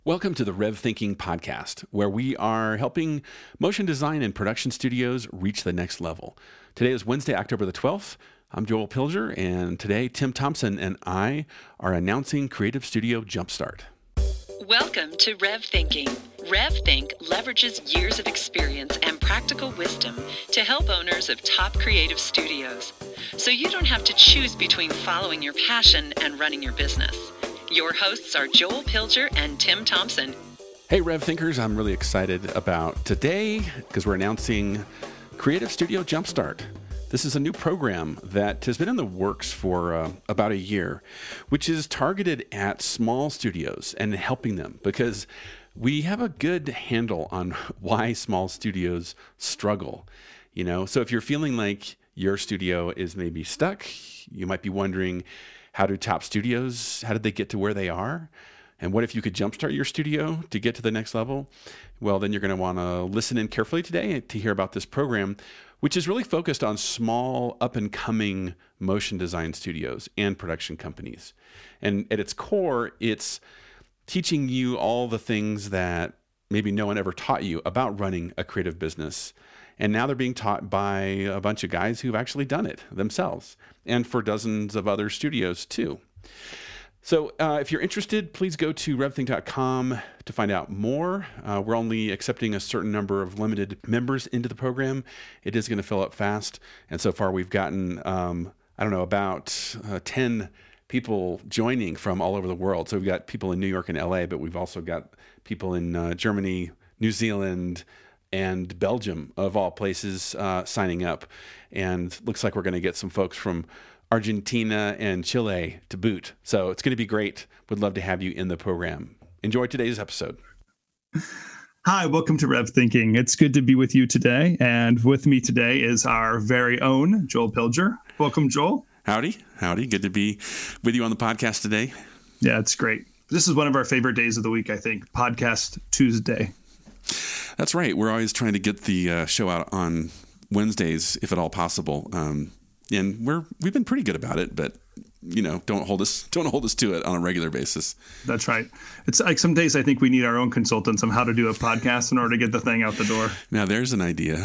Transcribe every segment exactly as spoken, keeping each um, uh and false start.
Welcome to the Rev Thinking Podcast, where we are helping motion design and production studios reach the next level. Today is Wednesday, October the twelfth. I'm Joel Pilger, and today Tim Thompson and I are announcing Creative Studio Jumpstart. Welcome to Rev Thinking. RevThink leverages years of experience and practical wisdom to help owners of top creative studios, so you don't have to choose between following your passion and running your business. Your hosts are Joel Pilger and Tim Thompson. Hey, Rev Thinkers, I'm really excited about today because we're announcing Creative Studio Jumpstart. This is a new program that has been in the works for uh, about a year, which is targeted at small studios and helping them because we have a good handle on why small studios struggle. You know, so if you're feeling like your studio is maybe stuck, you might be wondering, how do top studios, how did they get to where they are? And what if you could jumpstart your studio to get to the next level? Well, then you're going to want to listen in carefully today to hear about this program, which is really focused on small up and coming motion design studios and production companies. And at its core, it's teaching you all the things that maybe no one ever taught you about running a creative business. And now they're being taught by a bunch of guys who've actually done it themselves, and for dozens of other studios too. So uh, if you're interested, please go to rev think dot com to find out more. Uh, we're only accepting a certain number of limited members into the program. It is going to fill up fast. And so far we've gotten, um, I don't know, about uh, ten people joining from all over the world. So we've got people in New York and L A, but we've also got people in uh, Germany, New Zealand, and Belgium, of all places, uh, signing up. And looks like we're going to get some folks from Argentina and Chile to boot. So it's going to be great. Would love to have you in the program. Enjoy today's episode. Hi, welcome to Rev Thinking. It's good to be with you today. And with me today is our very own Joel Pilger. Welcome, Joel. Howdy. Howdy. Good to be with you on the podcast today. Yeah, it's great. This is one of our favorite days of the week, I think. Podcast Tuesday. That's right. We're always trying to get the uh, show out on Wednesdays, if at all possible. Um, and we're we've been pretty good about it, but you know, don't hold us don't hold us to it on a regular basis. That's right. It's like some days I think we need our own consultants on how to do a podcast in order to get the thing out the door. Now there's an idea.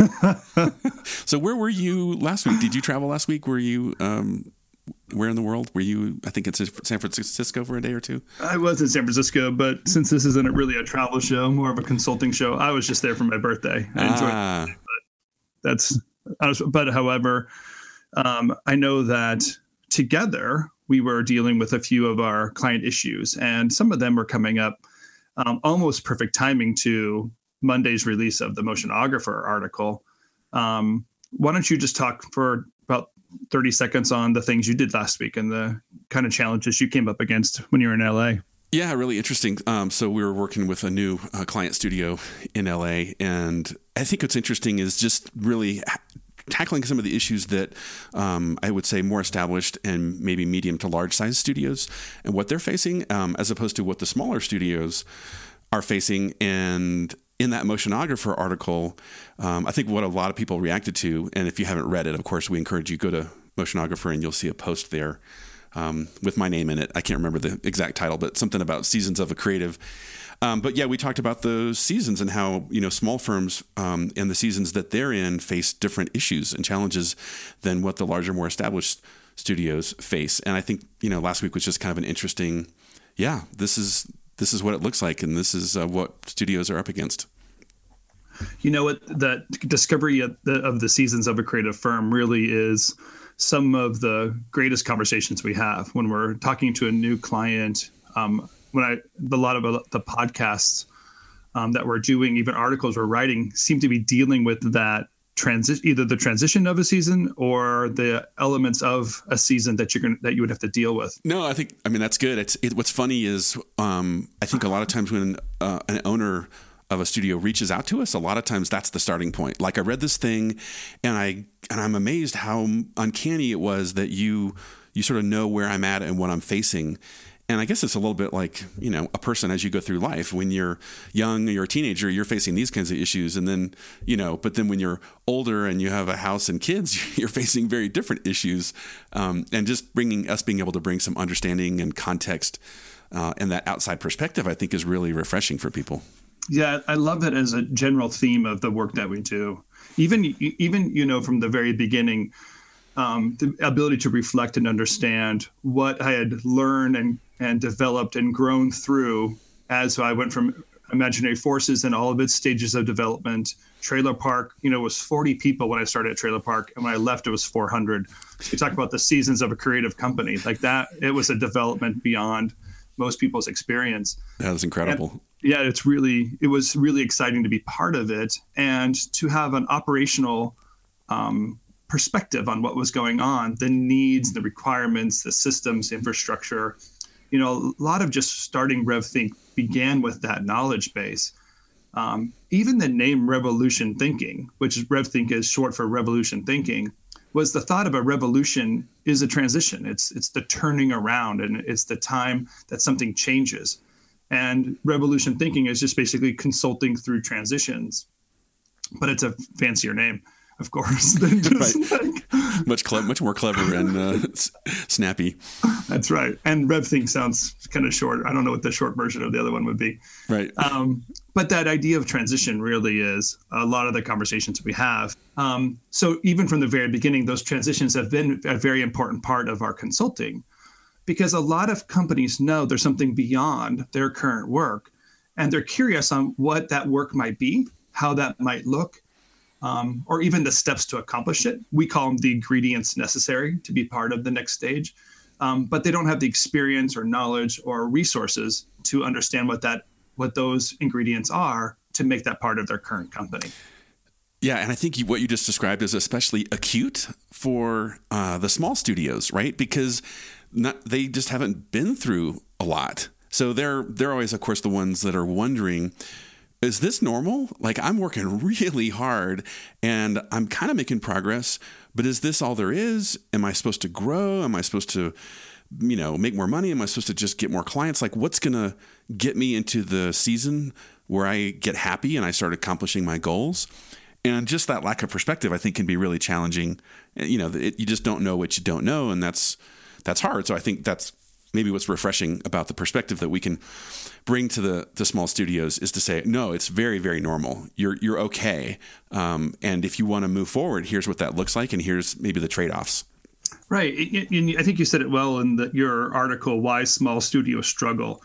So where were you last week? Did you travel last week? Were you um, where in the world were you? I think it's San Francisco for a day or two. I was in San Francisco, but since this isn't really a travel show, more of a consulting show, I was just there for my birthday. I enjoyed ah. it, but that's, I was, but however, um, I know that together we were dealing with a few of our client issues, and some of them were coming up um, almost perfect timing to Monday's release of the Motionographer article. Um, why don't you just talk for about thirty seconds on the things you did last week and the kind of challenges you came up against when you were in L A? Yeah, really interesting. Um, so we were working with a new uh, client studio in L A, and I think what's interesting is just really tackling some of the issues that um, I would say more established and maybe medium to large size studios and what they're facing, um, as opposed to what the smaller studios are facing. And in that Motionographer article, um, I think what a lot of people reacted to, and if you haven't read it, of course, we encourage you to go to Motionographer and you'll see a post there um, with my name in it. I can't remember the exact title, but something about seasons of a creative. Um, but yeah, we talked about those seasons and how, you know, small firms um, and the seasons that they're in face different issues and challenges than what the larger, more established studios face. And I think, you know, last week was just kind of an interesting, yeah, this is this is what it looks like, and this is uh, what studios are up against. You know what, that discovery of the, of the seasons of a creative firm really is some of the greatest conversations we have when we're talking to a new client. Um, when I, a lot of the podcasts um, that we're doing, even articles we're writing, seem to be dealing with that transition, either the transition of a season or the elements of a season that you're going that you would have to deal with. No, I think, I mean, that's good. It's it, what's funny is um, I think a lot of times when uh, an owner of a studio reaches out to us, a lot of times that's the starting point. Like, I read this thing and I and I'm amazed how uncanny it was that you you sort of know where I'm at and what I'm facing. And I guess it's a little bit like, you know, a person as you go through life. When you're young, you're a teenager, you're facing these kinds of issues. And then, you know, but then when you're older and you have a house and kids, you're facing very different issues. Um, and just bringing us being able to bring some understanding and context Uh, and that outside perspective, I think, is really refreshing for people. Yeah, I love it as a general theme of the work that we do. Even, even you know, from the very beginning, um, the ability to reflect and understand what I had learned and, and developed and grown through as I went from Imaginary Forces and all of its stages of development. Trailer Park, you know, was forty people when I started at Trailer Park, and when I left, it was four hundred. You talk about the seasons of a creative company like that. It was a development beyond most people's experience. That was incredible. And, yeah, it's really, it was really exciting to be part of it and to have an operational um, perspective on what was going on, the needs, the requirements, the systems, infrastructure. You know, a lot of just starting RevThink began with that knowledge base. Um, even the name Revolution Thinking, which is RevThink is short for Revolution Thinking, was the thought of a revolution is a transition. It's it's the turning around, and it's the time that something changes. And Revolution Thinking is just basically consulting through transitions, but it's a fancier name, of course, than just right. like much cle- much more clever and uh, s- snappy. That's right. And RevThink sounds kind of short. I don't know what the short version of the other one would be. Right. Um, but that idea of transition really is a lot of the conversations we have. Um, so even from the very beginning, those transitions have been a very important part of our consulting, because a lot of companies know there's something beyond their current work, and they're curious on what that work might be, how that might look, um, or even the steps to accomplish it. We call them the ingredients necessary to be part of the next stage. Um, but they don't have the experience or knowledge or resources to understand what that what those ingredients are to make that part of their current company. Yeah, and I think you, what you just described is especially acute for uh, the small studios, right? Because not, they just haven't been through a lot. So they're they're always, of course, the ones that are wondering, is this normal? Like, I'm working really hard and I'm kind of making progress, but is this all there is? Am I supposed to grow? Am I supposed to, you know, make more money? Am I supposed to just get more clients? Like, what's going to get me into the season where I get happy and I start accomplishing my goals? And just that lack of perspective, I think, can be really challenging. You know, it, you just don't know what you don't know, and that's that's hard. So I think that's maybe what's refreshing about the perspective that we can bring to the the small studios is to say, no, it's very, very normal. You're you're okay. Um, and if you want to move forward, here's what that looks like, and here's maybe the trade-offs. Right. And I think you said it well in the, your article, Why Small Studios Struggle.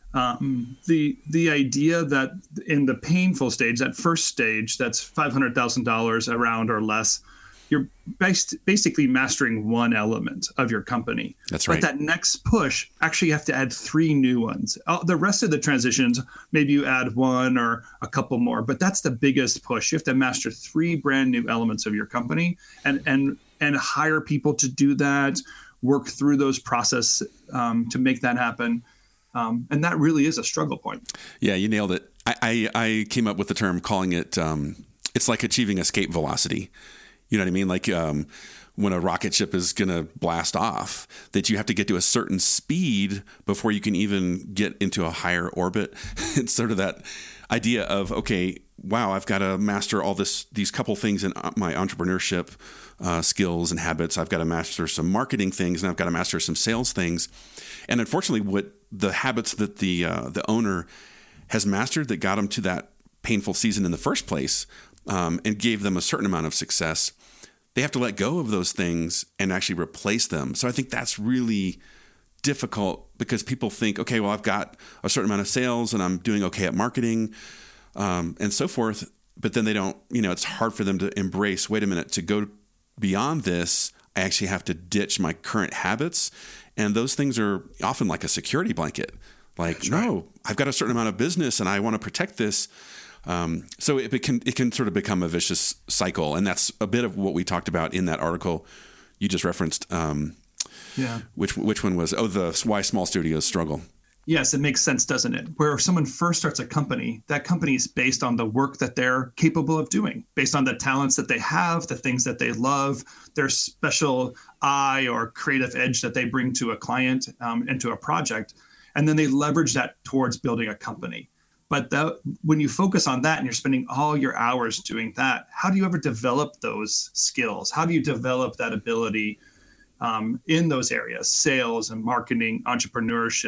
Um, the the idea that in the painful stage, that first stage, that's five hundred thousand dollars around or less, you're based, basically mastering one element of your company. That's right. But that next push, actually you have to add three new ones. Uh, the rest of the transitions, maybe you add one or a couple more, but that's the biggest push. You have to master three brand new elements of your company and and and hire people to do that, work through those processes um, to make that happen. Um, and that really is a struggle point. Yeah, you nailed it. I, I, I came up with the term calling it, um, it's like achieving escape velocity. You know what I mean? Like um, when a rocket ship is going to blast off, that you have to get to a certain speed before you can even get into a higher orbit. It's sort of that idea of, okay, wow, I've got to master all this, these couple things in my entrepreneurship uh, skills and habits. I've got to master some marketing things, and I've got to master some sales things. And unfortunately, what the habits that the uh, the owner has mastered that got them to that painful season in the first place um, and gave them a certain amount of success, they have to let go of those things and actually replace them. So I think that's really difficult because people think, okay, well, I've got a certain amount of sales and I'm doing okay at marketing um, and so forth. But then they don't, you know, it's hard for them to embrace, wait a minute, to go beyond this, I actually have to ditch my current habits. And those things are often like a security blanket. Like, That's no, right. I've got a certain amount of business and I want to protect this. Um, so it, it can it can sort of become a vicious cycle. And that's a bit of what we talked about in that article you just referenced. Um, yeah. Which which one was? Oh, the Why Small Studios Struggle. Yes, it makes sense, doesn't it? Where if someone first starts a company, that company is based on the work that they're capable of doing, based on the talents that they have, the things that they love, their special eye or creative edge that they bring to a client um, and to a project. And then they leverage that towards building a company. But that, when you focus on that and you're spending all your hours doing that, how do you ever develop those skills? How do you develop that ability um, in those areas, sales and marketing, entrepreneurship,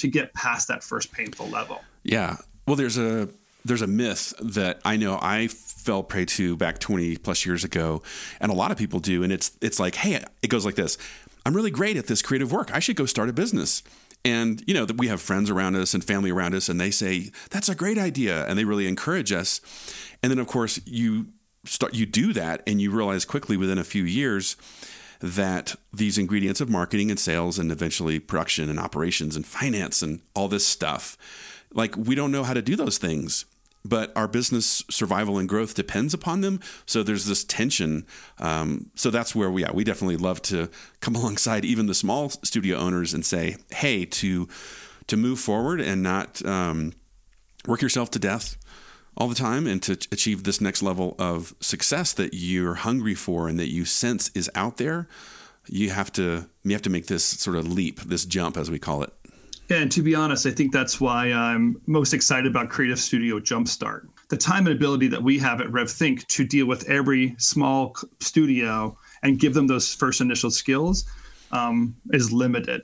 to get past that first painful level. Yeah. Well, there's a there's a myth that I know I fell prey to back twenty plus years ago, and a lot of people do. And it's it's like, hey, it goes like this. I'm really great at this creative work. I should go start a business. And, you know, that we have friends around us and family around us, and they say, that's a great idea. And they really encourage us. And then, of course, you start, you do that, and you realize quickly within a few years that these ingredients of marketing and sales and eventually production and operations and finance and all this stuff, like, we don't know how to do those things. But our business survival and growth depends upon them. So there's this tension. Um, so that's where we are. We definitely love to come alongside even the small studio owners and say, hey, to to move forward and not um, work yourself to death all the time, and to achieve this next level of success that you're hungry for and that you sense is out there. You have to you have to make this sort of leap, this jump, as we call it. And to be honest, I think that's why I'm most excited about Creative Studio Jumpstart. The time and ability that we have at RevThink to deal with every small studio and give them those first initial skills um, is limited.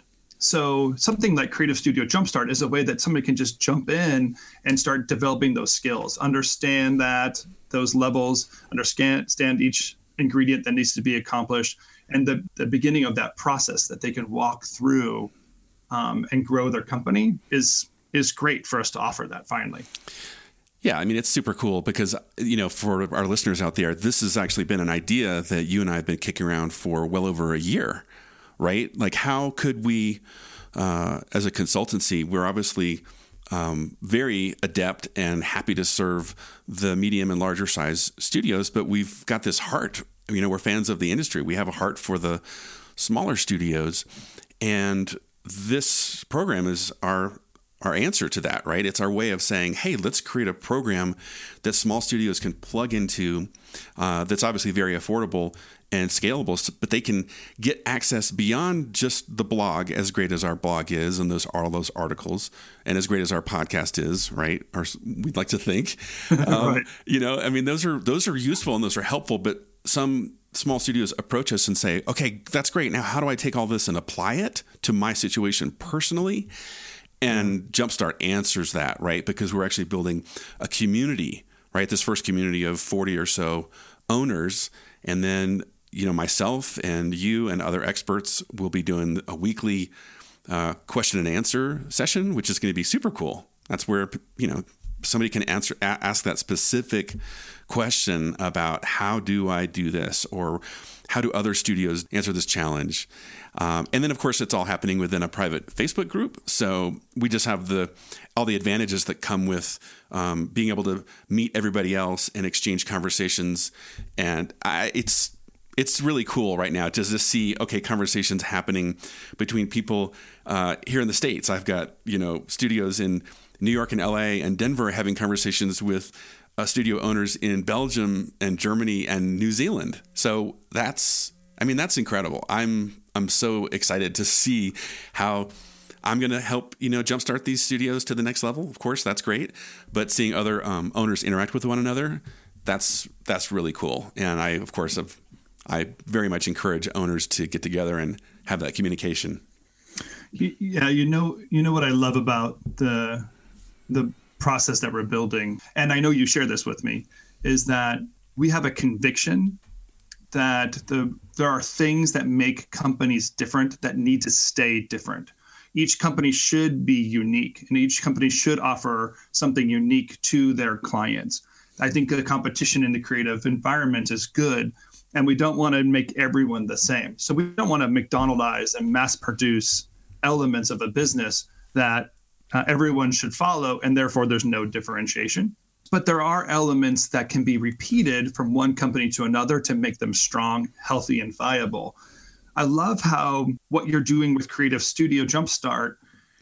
So something like Creative Studio Jumpstart is a way that somebody can just jump in and start developing those skills, understand that those levels, understand each ingredient that needs to be accomplished, and the, the beginning of that process that they can walk through Um, and grow their company is is great for us to offer that finally. Yeah, I mean, it's super cool because, you know, for our listeners out there, this has actually been an idea that you and I have been kicking around for well over a year, right? Like, how could we, uh, as a consultancy, we're obviously um, very adept and happy to serve the medium and larger size studios, but we've got this heart. You know, we're fans of the industry. We have a heart for the smaller studios, and this program is our our answer to that, right? It's our way of saying, hey, let's create a program that small studios can plug into uh, that's obviously very affordable and scalable, but they can get access beyond just the blog, as great as our blog is, and those all those articles, and as great as our podcast is, right? Or we'd like to think, um, right. You know, I mean, those are those are useful and those are helpful, but some small studios approach us and say, okay, that's great. Now, how do I take all this and apply it to my situation personally? And Jumpstart answers that, right? Because we're actually building a community, right? This first community of forty or so owners. And then, you know, myself and you and other experts will be doing a weekly uh, question and answer session, which is going to be super cool. That's where, you know, somebody can answer, ask that specific question about how do I do this, or how do other studios answer this challenge? Um, and then, of course, it's all happening within a private Facebook group. So we just have the all the advantages that come with um, being able to meet everybody else and exchange conversations. And I, it's it's really cool right now to just see, okay, conversations happening between people uh, here in the States. I've got, you know, studios in New York and L A and Denver having conversations with uh, studio owners in Belgium and Germany and New Zealand. So that's, I mean, that's incredible. I'm I'm so excited to see how I'm going to help, you know, jumpstart these studios to the next level. Of course, that's great. But seeing other um, owners interact with one another, that's that's really cool. And I, of course, have, I very much encourage owners to get together and have that communication. Yeah, you know, you know what I love about the the process that we're building, and I know you share this with me, is that we have a conviction that the there are things that make companies different that need to stay different. Each company should be unique, and each company should offer something unique to their clients. I think the competition in the creative environment is good, and we don't want to make everyone the same. So we don't want to McDonaldize and mass produce elements of a business that uh, everyone should follow, and therefore there's no differentiation. But there are elements that can be repeated from one company to another to make them strong, healthy, and viable. I love how what you're doing with Creative Studio Jumpstart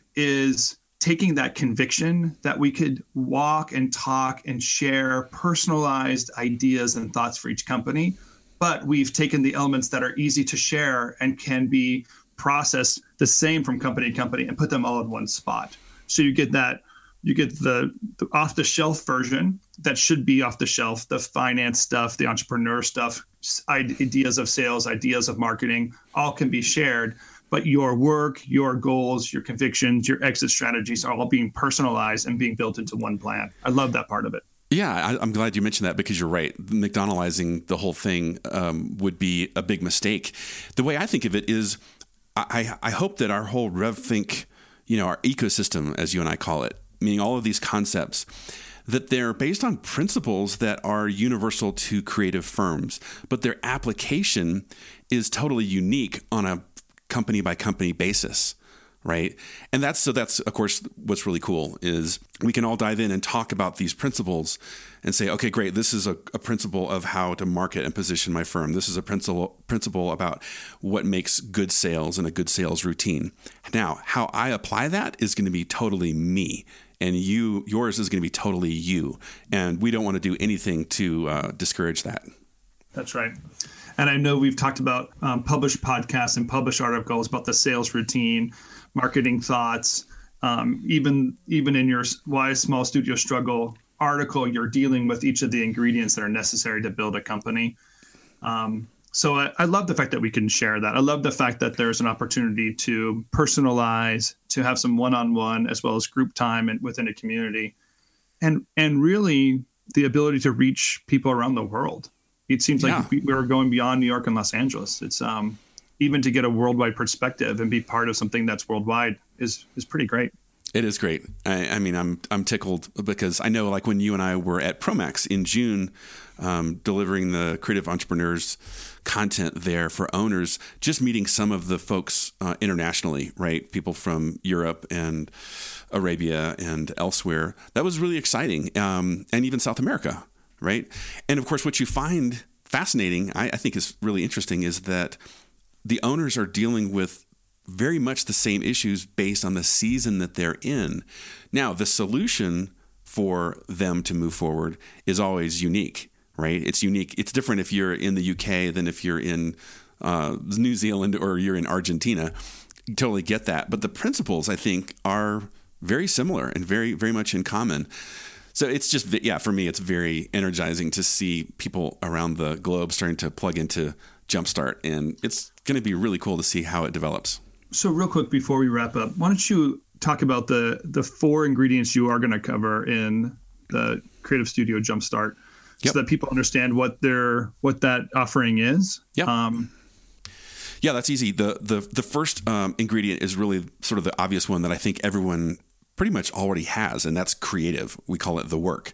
is taking that conviction that we could walk and talk and share personalized ideas and thoughts for each company, but we've taken the elements that are easy to share and can be processed the same from company to company and put them all in one spot. So you get that You get the, the off-the-shelf version that should be off the shelf, the finance stuff, the entrepreneur stuff, ideas of sales, ideas of marketing, all can be shared. but your work, your goals, your convictions, your exit strategies are all being personalized and being built into one plan. I love that part of it. Yeah, I, I'm glad you mentioned that, because you're right. McDonaldizing the whole thing um, would be a big mistake. The way I think of it is, I, I hope that our whole RevThink, you know, our ecosystem, as you and I call it, meaning all of these concepts, that they're based on principles that are universal to creative firms, but their application is totally unique on a company by company basis. Right. And that's so that's, of course, what's really cool is we can all dive in and talk about these principles and say, OK, great. This is a, a principle of how to market and position my firm. This is a principle principle about what makes good sales and a good sales routine. Now, how I apply that is going to be totally me, and you yours is going to be totally you. And we don't want to do anything to uh, discourage that. That's right. And I know we've talked about um, published podcasts and published articles about the sales routine, marketing thoughts, um, even even in your Why Small Studios Struggle article, you're dealing with each of the ingredients that are necessary to build a company. Um, so I, I love the fact that we can share that. I love the fact that there's an opportunity to personalize, to have some one-on-one as well as group time and within a community, and and really the ability to reach people around the world. It seems like yeah. we, we're going beyond New York and Los Angeles. It's um, even to get a worldwide perspective and be part of something that's worldwide is is pretty great. It is great. I, I mean, I'm I'm tickled because I know, like, when you and I were at Promax in June, um, delivering the creative entrepreneurs content there for owners, just meeting some of the folks uh, internationally, right? People from Europe and Arabia and elsewhere. That was really exciting, um, and even South America. Right. And of course, what you find fascinating, I, I think is really interesting, is that the owners are dealing with very much the same issues based on the season that they're in. Now, the solution for them to move forward is always unique, right? It's unique. It's different if you're in the U K than if you're in uh, New Zealand or you're in Argentina. You totally get that. But the principles, I think, are very similar and very, very much in common. So it's just, yeah, for me, it's very energizing to see people around the globe starting to plug into Jumpstart, and it's going to be really cool to see how it develops. So real quick before we wrap up, why don't you talk about the the four ingredients you are going to cover in the Creative Studio Jumpstart, yep. so that people understand what their what that offering is. Yeah. Um, yeah, that's easy. The the the first um, ingredient is really sort of the obvious one that I think everyone pretty much already has, and that's creative. We call it the work.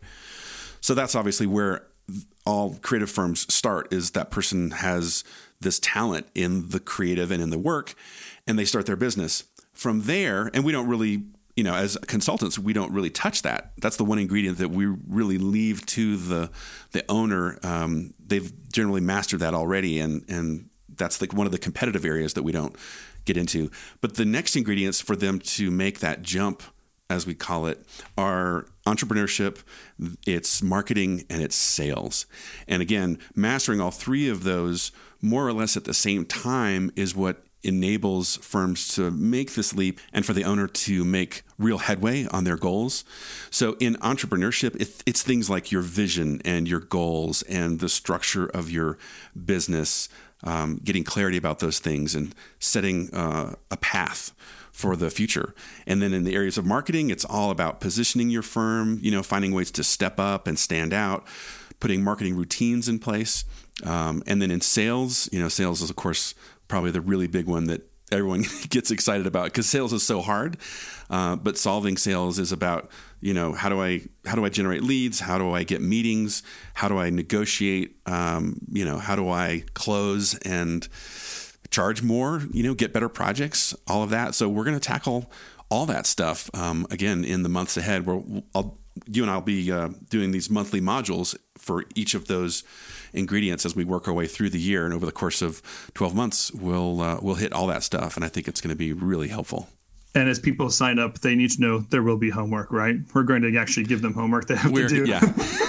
So that's obviously where all creative firms start, is that person has this talent in the creative and in the work, and they start their business. From there, and we don't really, you know, as consultants, we don't really touch that. That's the one ingredient that we really leave to the the owner. Um, they've generally mastered that already, and and that's like one of the competitive areas that we don't get into. But the next ingredients for them to make that jump, as we call it, are entrepreneurship, it's marketing, and it's sales. And again, mastering all three of those more or less at the same time is what enables firms to make this leap and for the owner to make real headway on their goals. So in entrepreneurship, it, it's things like your vision and your goals and the structure of your business, um, getting clarity about those things and setting uh, a path for the future. And then in the areas of marketing, it's all about positioning your firm, you know, finding ways to step up and stand out, putting marketing routines in place. Um, and then in sales, you know, sales is, of course, probably the really big one that everyone gets excited about, because sales is so hard. Uh, but solving sales is about, you know, how do I how do I generate leads? How do I get meetings? How do I negotiate? Um, you know, how do I close and charge more, you know, get better projects, all of that. So we're going to tackle all that stuff, um, again, in the months ahead, where I'll, you and I'll be uh, doing these monthly modules for each of those ingredients as we work our way through the year. And over the course of twelve months, we'll uh, we'll hit all that stuff. And I think it's going to be really helpful. And as people sign up, they need to know there will be homework, right? We're going to actually give them homework they have we're, to do. Yeah.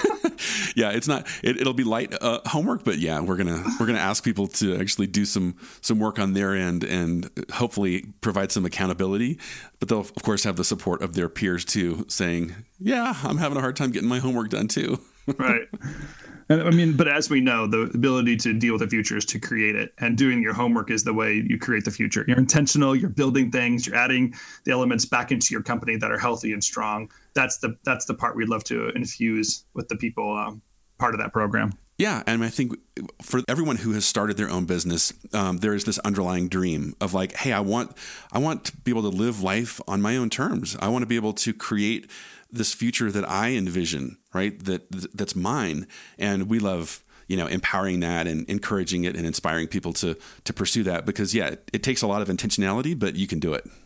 Yeah, it's not. It, it'll be light uh, homework, but yeah, we're gonna we're gonna ask people to actually do some some work on their end and hopefully provide some accountability. But they'll of course have the support of their peers too, saying, "Yeah, I'm having a hard time getting my homework done too." Right. And I mean, but as we know, the ability to deal with the future is to create it, and doing your homework is the way you create the future. You're intentional, you're building things, you're adding the elements back into your company that are healthy and strong. That's the that's the part we'd love to infuse with the people um, part of that program. Yeah, and I think for everyone who has started their own business, um, there is this underlying dream of like, hey, I want I want to be able to live life on my own terms. I want to be able to create this future that I envision, right? That that's mine, and we love, you know, empowering that and encouraging it and inspiring people to to pursue that, because yeah, it, it takes a lot of intentionality, but you can do it.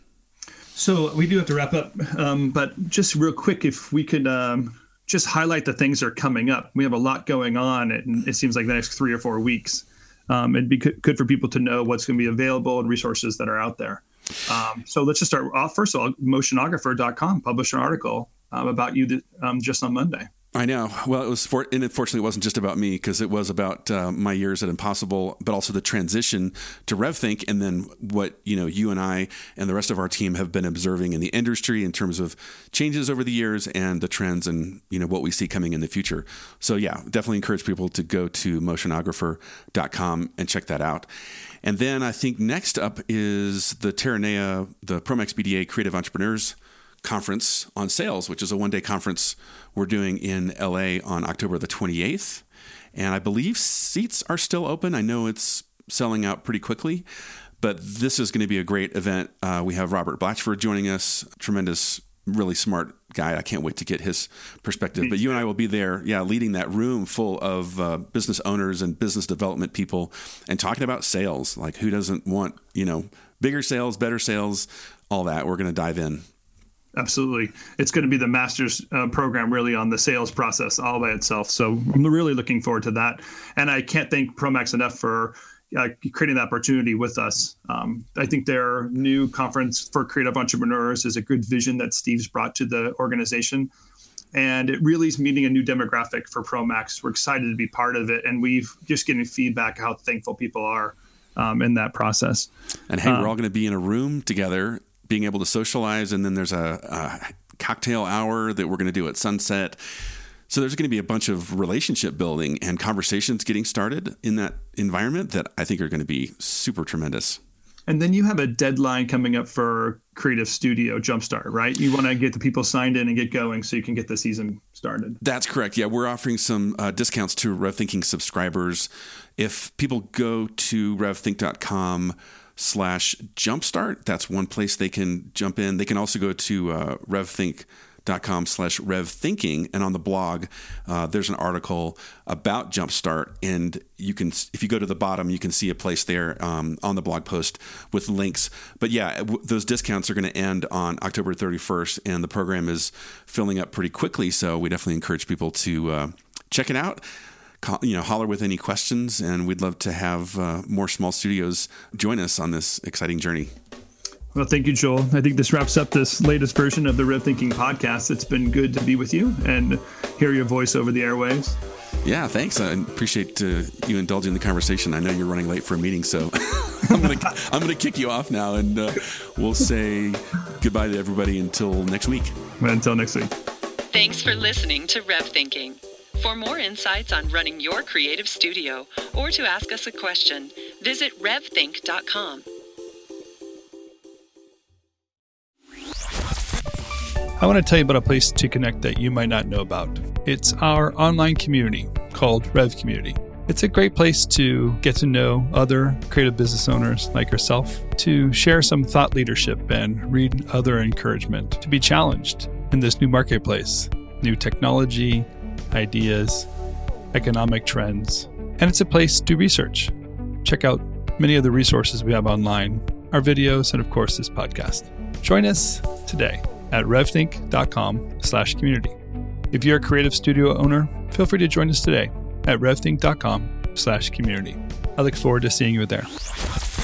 So we do have to wrap up, um, but just real quick, if we could um, just highlight the things that are coming up. We have a lot going on, and it seems like the next three or four weeks. Um, it'd be good for people to know what's going to be available and resources that are out there. Um, so let's just start off. First of all, motionographer dot com published an article um, about you that, um, just on Monday. I know. Well, it was for, and unfortunately, it wasn't just about me, because it was about uh, my years at Impossible, but also the transition to RevThink, and then what you know you and I and the rest of our team have been observing in the industry in terms of changes over the years and the trends, and you know what we see coming in the future. So yeah, definitely encourage people to go to motionographer dot com and check that out. And then I think next up is the Terranea, the Promax B D A Creative Entrepreneurs Conference on Sales, which is a one-day conference we're doing in L A on October the twenty-eighth. And I believe seats are still open. I know it's selling out pretty quickly, but this is going to be a great event. Uh, we have Robert Blatchford joining us, tremendous, really smart guy. I can't wait to get his perspective. But you and I will be there, yeah, leading that room full of uh, business owners and business development people, and talking about sales. Like, who doesn't want, you know, bigger sales, better sales, all that. We're going to dive in. Absolutely. It's going to be the master's uh, program really on the sales process all by itself. So I'm really looking forward to that. And I can't thank Promax enough for uh, creating the opportunity with us. Um, I think their new conference for creative entrepreneurs is a good vision that Steve's brought to the organization. And it really is meeting a new demographic for Promax. We're excited to be part of it. And we've just getting feedback how thankful people are um, in that process. And hey, um, we're all going to be in a room together, being able to socialize, and then there's a, a cocktail hour that we're going to do at sunset. So there's going to be a bunch of relationship building and conversations getting started in that environment that I think are going to be super tremendous. And then you have a deadline coming up for Creative Studio Jumpstart, right? You want to get the people signed in and get going so you can get the season started. That's correct. Yeah, we're offering some uh, discounts to RevThinking subscribers. If people go to revthink dot com slash jumpstart, that's one place they can jump in. They can also go to uh, revthink dot com slash revthinking, and on the blog uh, there's an article about Jumpstart, and you can, if you go to the bottom, you can see a place there um, on the blog post with links. But yeah, w- those discounts are going to end on October thirty-first, and the program is filling up pretty quickly, so we definitely encourage people to uh, check it out. You know, holler with any questions, and we'd love to have uh, more small studios join us on this exciting journey. Well, thank you, Joel. I think this wraps up this latest version of the RevThinking podcast. It's been good to be with you and hear your voice over the airwaves. Yeah, thanks. I appreciate uh, you indulging the conversation. I know you're running late for a meeting, so I'm going to I'm going to kick you off now, and uh, we'll say goodbye to everybody until next week. Until next week. Thanks for listening to RevThinking. For more insights on running your creative studio, or to ask us a question, visit revthink dot com. I want to tell you about a place to connect that you might not know about. It's our online community called Rev Community. It's a great place to get to know other creative business owners like yourself, to share some thought leadership and read other encouragement, to be challenged in this new marketplace, new technology, ideas, economic trends, and it's a place to do research. Check out many of the resources we have online, our videos, and of course this podcast. Join us today at revthink dot com slash community. If you're a creative studio owner, feel free to join us today at revthink dot com slash community. I look forward to seeing you there.